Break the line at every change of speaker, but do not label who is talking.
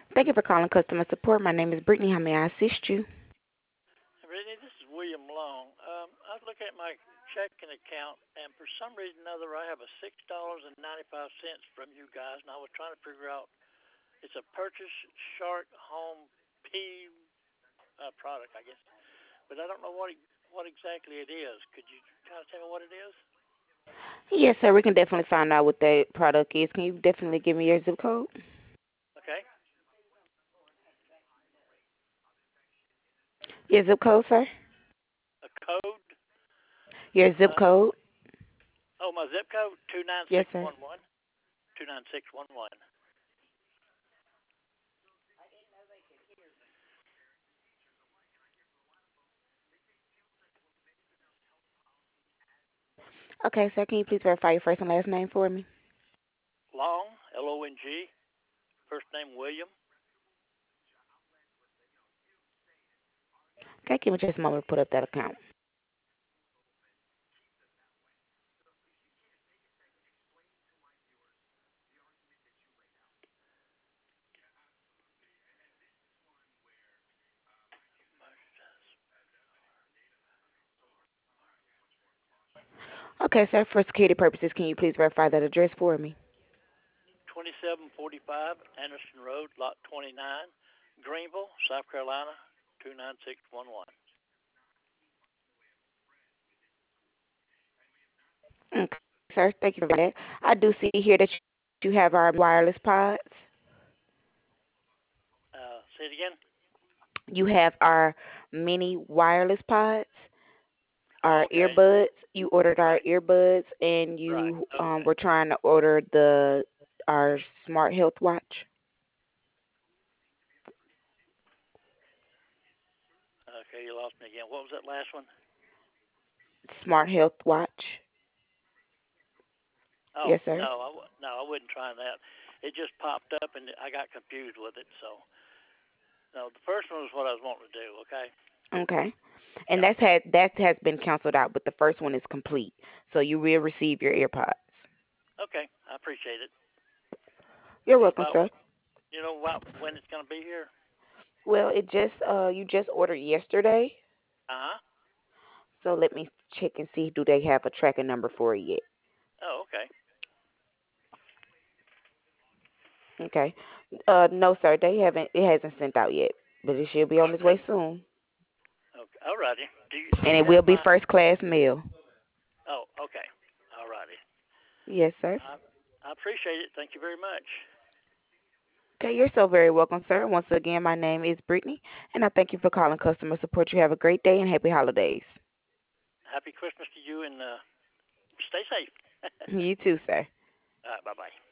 Thank you for calling customer support. My name is Brittany. How may I assist you?
Brittany, this is William Long. I was looking at my checking account, and for some reason or other, I have a $6.95 from you guys, and I was trying to figure out it's a purchase shark home pea product, I guess, but I don't know what exactly it is. Could you kind of tell me what it is?
Yes, sir. We can definitely find out what that product is. Can you definitely give me your zip code?
Okay,
Your zip code, sir?
a code.
Your zip
Uh,
code?
oh, my zip code two nine
Yes,
six
sir.
one one 29611.
Okay, sir. Can you please verify your first and last name for me?
Long, Long. First name William.
Okay, give me just a moment to put up that account. Okay, sir. For security purposes, can you please verify that address for me?
2745 Anderson Road, Lot 29, Greenville, South Carolina, 29611.
Okay, sir. Thank you for that. I do see here that you have our wireless pods.
Say it again.
You have our mini wireless pods,
Oh,
our
okay.
earbuds. You ordered our
Right.
earbuds, and
Right.
you
Okay.
were trying to order the our smart health watch.
Okay, you lost me again. What was that last one?
Smart health watch.
Oh,
Yes, sir.
no, no, I wasn't trying that. It just popped up and I got confused with it. So, no, the first one was what I was wanting to do. Okay.
Okay. And
Yeah.
that has been canceled out, but the first one is complete. So you will receive your AirPods.
Okay. I appreciate it.
You're
You know
welcome,
about
sir.
when it's gonna be here?
Well, it just you just ordered yesterday,
Uh huh.
so let me check and see do they have a tracking number for it yet.
Oh, okay.
Okay. No, sir, they haven't. It hasn't sent out yet, but it should be on its
Okay.
way soon,
Okay. Alrighty. Do
and
you
it
have
will be
my?
first class mail.
Oh, okay. Alrighty.
Yes, sir.
I appreciate it. Thank you very much.
Okay, you're so very welcome, sir. Once again, my name is Brittany, and I thank you for calling customer support. You have a great day and happy holidays.
Happy Christmas to you and stay safe.
You too, sir.
All right. Bye bye.